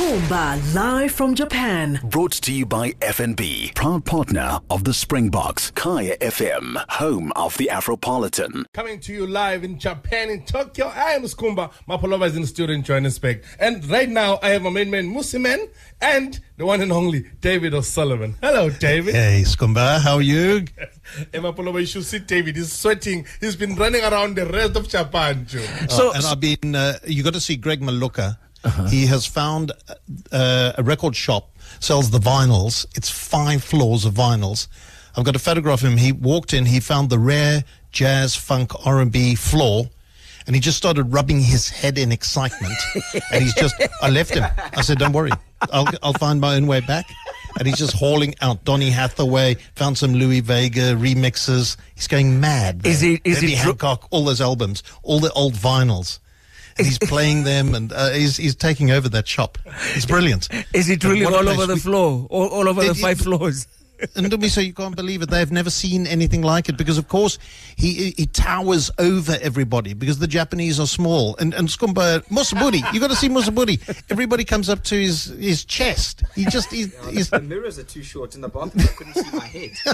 Skhumba, live from Japan. Brought to you by FNB, proud partner of the Springboks, Kaya FM, home of the Afropolitan. Coming to you live in Japan, in Tokyo. I am Skhumba. Mapolova is in the studio in Johannesburg. And right now, I have my main man, Musiman, and the one and only David O'Sullivan. Hello, David. Hey, Skhumba, how are you? And Mapolova, you should see David. He's sweating. He's been running around the rest of Japan, Joe. And I've been, you got to see Greg Maluka. He has found a record shop, sells the vinyls. It's 5 floors of vinyls. I've got a photograph of him. He walked in, he found the rare jazz, funk, R&B floor, and he just started rubbing his head in excitement. And I left him. I said, don't worry, I'll find my own way back. And he's just hauling out Donny Hathaway, found some Louis Vega remixes. He's going mad. Herbie Hancock, all those albums, all the old vinyls. And he's playing them, and he's taking over that shop. It's brilliant. Is it really all over the floor? All over the 5 floors? And so you can't believe it. They've never seen anything like it because, of course, he towers over everybody because the Japanese are small. And Skhumba, Musaburi, you got to see Musaburi. Everybody comes up to his chest. The mirrors are too short in the bathroom. I couldn't see my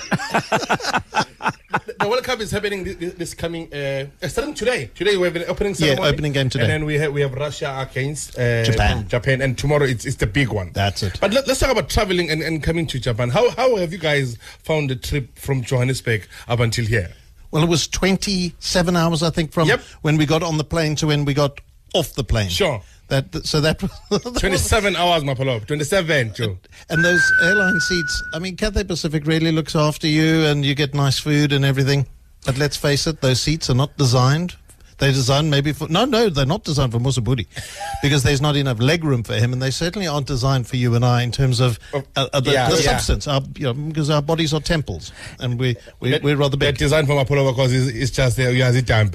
head. The World Cup is happening this coming, starting today. Today we have an opening ceremony. Yeah, opening game today. And then we have Russia against Japan. And tomorrow it's the big one. That's it. But let's talk about traveling and coming to Japan. How have you guys found the trip from Johannesburg up until here? Well, it was 27 hours, I think, from when we got on the plane to when we got off the plane. Sure. That was 27 hours, Mapolov. 27, Joe. And those airline seats, I mean, Cathay Pacific really looks after you and you get nice food and everything. But let's face it, those seats are not designed. They're designed maybe for... No, they're not designed for Musaburi because there's not enough leg room for him, and they certainly aren't designed for you and I in terms of the substance, because our bodies are temples, and we're rather big. They're designed for Mapolova because it's just there. It is just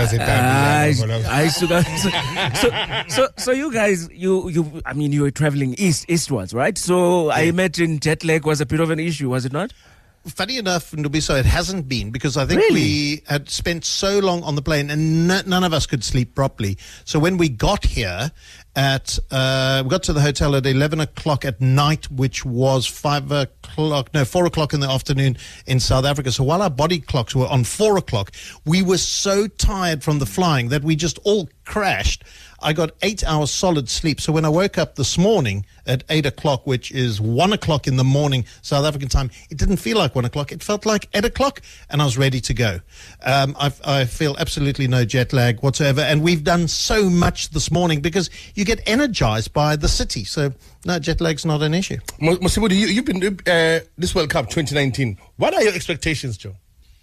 a So you guys, I mean, you were traveling eastwards, right? So I imagine jet lag was a bit of an issue, was it not? Funny enough, Ndubiso, it hasn't been because I think we had spent so long on the plane and none of us could sleep properly. So when we got here we got to the hotel at 11 o'clock at night, which was 4 o'clock in the afternoon in South Africa. So while our body clocks were on 4 o'clock, we were so tired from the flying that we just all crashed. I got 8 hours solid sleep. So when I woke up this morning at 8 o'clock, which is 1 o'clock in the morning, South African time, it didn't feel like 1 o'clock. It felt like 8 o'clock, and I was ready to go. I feel absolutely no jet lag whatsoever. And we've done so much this morning because you get energized by the city. So, no, jet lag's not an issue. Musibudi, you've been this World Cup 2019. What are your expectations, Joe?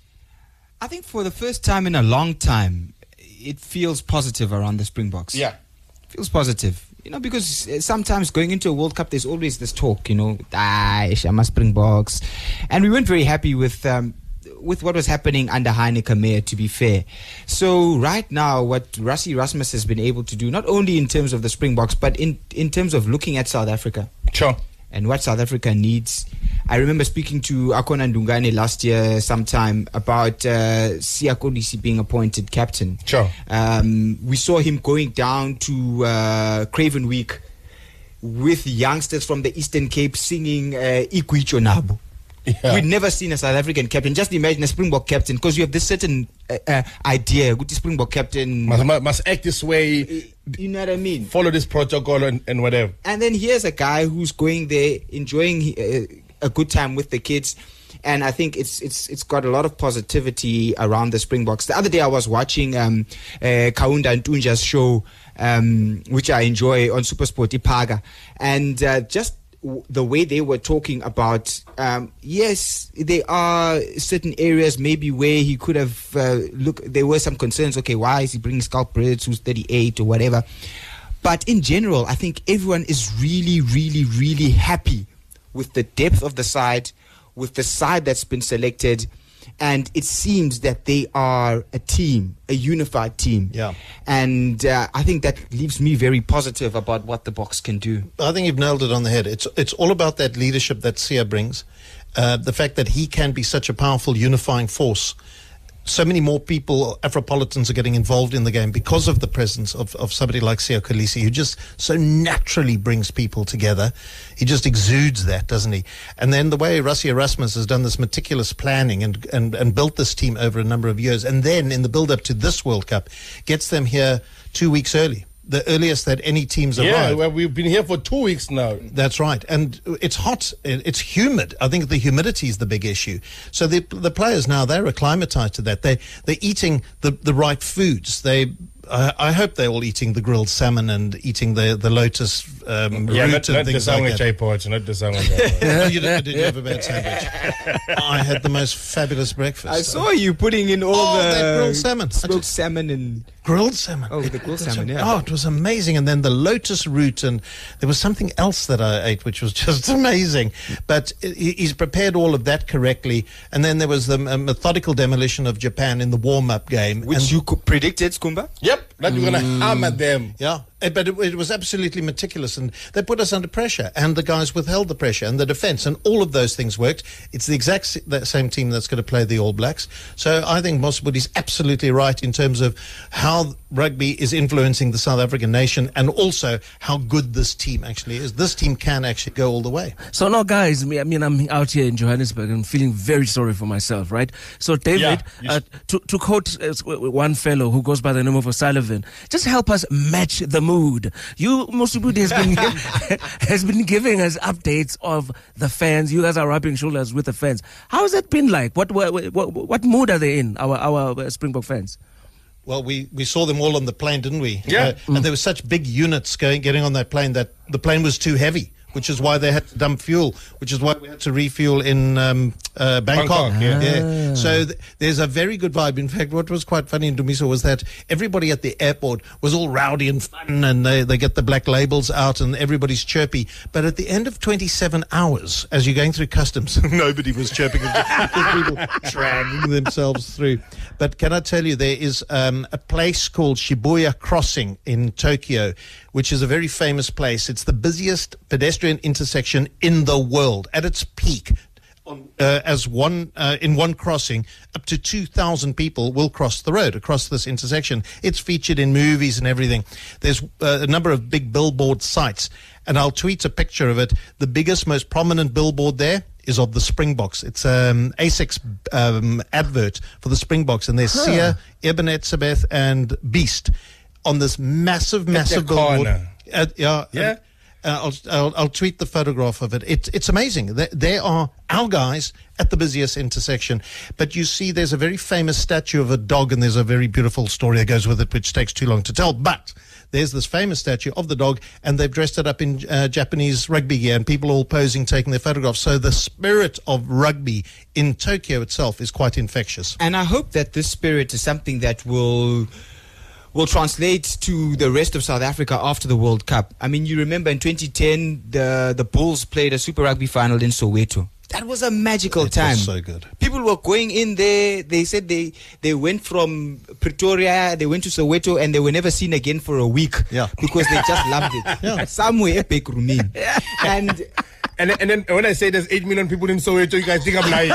I think for the first time in a long time, it feels positive around the Springboks. Yeah. It feels positive. Because sometimes going into a World Cup, there's always this talk, Shama Springboks. And we weren't very happy with what was happening under Heineke Meyer, to be fair. So right now, what Rassie Erasmus has been able to do, not only in terms of the Springboks, but in terms of looking at South Africa. Sure. And what South Africa needs. I remember speaking to Akona Ndungane last year sometime about Siya Kolisi being appointed captain. Sure. We saw him going down to Craven Week with youngsters from the Eastern Cape singing Ikwicho Nabo. Yeah. We'd never seen a South African captain. Just imagine a Springbok captain, because you have this certain idea. Good Springbok captain must act this way. You know what I mean? Follow this protocol and whatever. And then here's a guy who's going there, enjoying a good time with the kids. And I think it's got a lot of positivity around the Springboks. The other day I was watching Kaunda Ntunja's show, which I enjoy on SuperSport Ipaga, and just the way they were talking about, yes, there are certain areas maybe where he could have there were some concerns. Okay, why is he bringing Schalk Brits who's 38 or whatever? But in general, I think everyone is really, really, really happy with the depth of the side, with the side that's been selected. And it seems that they are a team, a unified team. Yeah. And I think that leaves me very positive about what the Boks can do. I think you've nailed it on the head. It's all about that leadership that Siya brings. The fact that he can be such a powerful unifying force. so many more people, Afropolitans, are getting involved in the game because of the presence of somebody like Siya Kolisi, who just so naturally brings people together. He just exudes that, doesn't he? And then the way Rassie Erasmus has done this meticulous planning and built this team over a number of years, and then in the build-up to this World Cup, gets them here 2 weeks early. The earliest that any teams arrive. Yeah, well, we've been here for 2 weeks now. That's right. And it's hot. It's humid. I think the humidity is the big issue. So the players now, they're acclimatized to that. They're eating the right foods. I hope they're all eating the grilled salmon and eating the lotus root and things like that. Not the sandwich. Did you have a bad sandwich? I had the most fabulous breakfast. I saw you putting in all that grilled salmon. Smoked salmon and... Grilled salmon. Oh, the grilled salmon, yeah. Oh, it was amazing. And then the lotus root, and there was something else that I ate, which was just amazing. But he's prepared all of that correctly. And then there was the methodical demolition of Japan in the warm-up game. Which you predicted, Skumba? Yep, that you're going to hammer them. Yeah. But it was absolutely meticulous, and they put us under pressure, and the guys withheld the pressure, and the defence, and all of those things worked. It's the exact same team that's going to play the All Blacks. So I think Mosibudi's absolutely right in terms of how rugby is influencing the South African nation, and also how good this team actually is. This team can actually go all the way. So now, guys, I mean, I'm out here in Johannesburg and feeling very sorry for myself, right? So, David, to quote one fellow who goes by the name of O'Sullivan, just help us match the mood. Mosibudi has been giving us updates of the fans. You guys are rubbing shoulders with the fans. How has that been like? What mood are they in, our Springbok fans? Well, we saw them all on the plane, didn't we? Yeah. And there were such big units getting on that plane that the plane was too heavy, which is why they had to dump fuel, which is why we had to refuel in Bangkok. Yeah. So there's a very good vibe. In fact, what was quite funny in Dumiso was that everybody at the airport was all rowdy and fun, and they get the black labels out and everybody's chirpy. But at the end of 27 hours, as you're going through customs, nobody was chirping. People dragging themselves through. But can I tell you, there is a place called Shibuya Crossing in Tokyo, which is a very famous place. It's the busiest pedestrian intersection in the world. At its peak, in one crossing, up to 2,000 people will cross the road across this intersection. It's featured in movies and everything. There's a number of big billboard sites, and I'll tweet a picture of it. The biggest, most prominent billboard there is of the Springboks. It's ASICS advert for the Springboks, and there's Siya, Eben Etzebeth, and Beast on this massive billboard. I'll tweet the photograph of it. It's amazing. There are our guys at the busiest intersection. But you see, there's a very famous statue of a dog, and there's a very beautiful story that goes with it, which takes too long to tell. But there's this famous statue of the dog, and they've dressed it up in Japanese rugby gear, and people all posing, taking their photographs. So the spirit of rugby in Tokyo itself is quite infectious. And I hope that this spirit is something that will translate to the rest of South Africa after the World Cup. I mean, you remember in 2010, the Bulls played a Super Rugby final in Soweto. That was a magical time. It was so good. People were going in there. They said they went from Pretoria, they went to Soweto, and they were never seen again for a week. Yeah. Because they just loved it. Yeah. Somewhere epic, Rumin. And then when I say there's 8 million people in Soweto, you guys think I'm lying.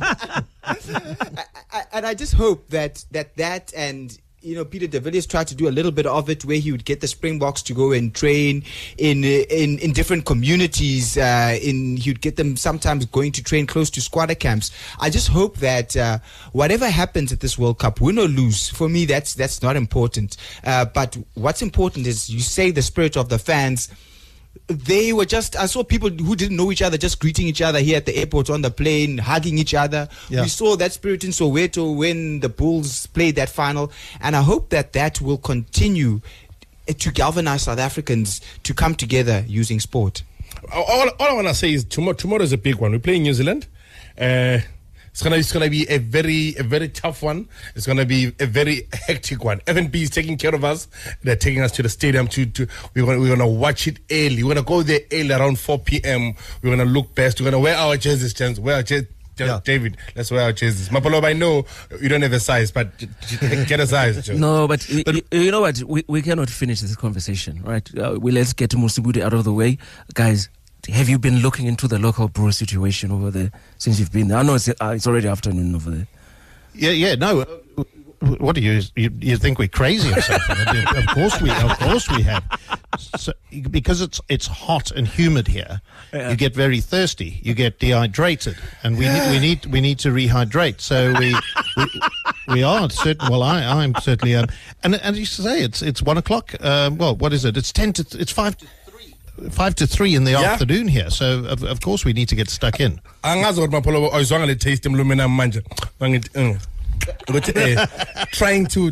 And I just hope that and Peter de Villiers tried to do a little bit of it, where he would get the Springboks to go and train in different communities. He would get them sometimes going to train close to squatter camps. I just hope that whatever happens at this World Cup, win or lose, for me that's not important. But what's important is, you say, the spirit of the fans. They were I saw people who didn't know each other just greeting each other here at the airport, on the plane, hugging each other. Yeah. We saw that spirit in Soweto when the Bulls played that final. And I hope that will continue to galvanize South Africans to come together using sport. All I want to say is tomorrow is a big one. We're playing New Zealand. It's gonna be a very tough one. It's gonna be a very hectic one. FNB is taking care of us. They're taking us to the stadium we're gonna watch it early. We're gonna go there early around 4 p.m. We're gonna look best. We're gonna wear our jerseys, Yeah. David, let's wear our jerseys. Mapoloba, I know you don't have a size, but get a size. No, but you know what? We cannot finish this conversation, right? Let's get Mosibudi out of the way, guys. Have you been looking into the local brew situation over there since you've been there? I know it's already afternoon over there. Yeah, no. What do you think we're crazy or something? Of course we have. So, because it's hot and humid here, you get very thirsty, you get dehydrated, and we need to rehydrate. So we are certain. Well, I'm certainly and as you say, it's 1 o'clock. Well, what is it? It's 5 to 3 in the afternoon here. So of course we need to get stuck in. Trying to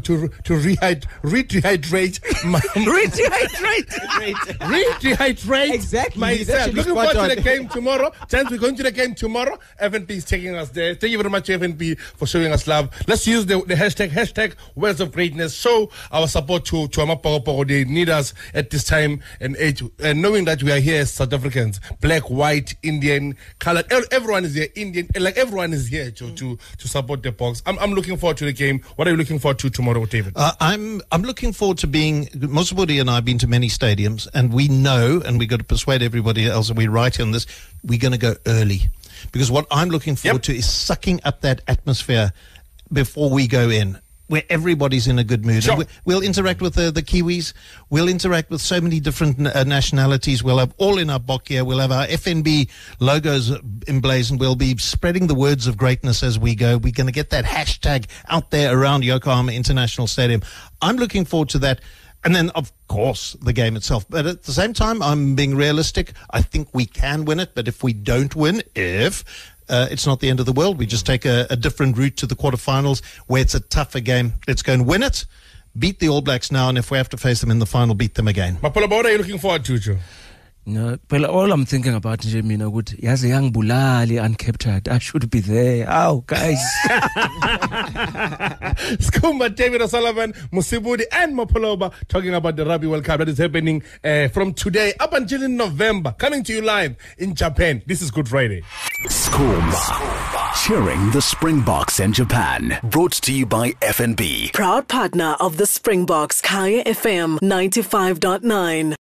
rehydrate exactly myself. Looking forward to the game tomorrow. Chance, we're going to the game tomorrow. FNB is taking us there. Thank you very much, FNB, for showing us love. Let's use the hashtag Words of Greatness. Show our support to Amapogo. They need us at this time and age, and knowing that we are here as South Africans, black, white, Indian, colored, everyone is here, Indian, like everyone is here to support the Boks. I'm looking forward to the game. What are you looking forward to tomorrow, David? I'm looking forward to being. Mosabudi and I have been to many stadiums, and we know, and we've got to persuade everybody else, and we're right on this. We're going to go early, because what I'm looking forward to is sucking up that atmosphere before we go in, where everybody's in a good mood. Sure. We'll interact with the Kiwis. We'll interact with so many different nationalities. We'll have all in our bok here. We'll have our FNB logos emblazoned. We'll be spreading the words of greatness as we go. We're going to get that hashtag out there around Yokohama International Stadium. I'm looking forward to that. And then, of course, the game itself. But at the same time, I'm being realistic. I think we can win it. But if we don't win, it's not the end of the world. We just take a different route to the quarterfinals where it's a tougher game. Let's go and win it, beat the All Blacks now, and if we have to face them in the final, beat them again. Mapula, what are you looking forward to, Joe? No, but all I'm thinking about is, yazi young Bulali uncaptured. I should be there. Oh, guys. Skumba, David O'Sullivan, Musibudi, and Mapoloba talking about the Rugby World Cup that is happening from today up until in November. Coming to you live in Japan. This is Good Friday. Skumba, cheering the Springboks in Japan. Brought to you by FNB. Proud partner of the Springboks, Kaya FM 95.9.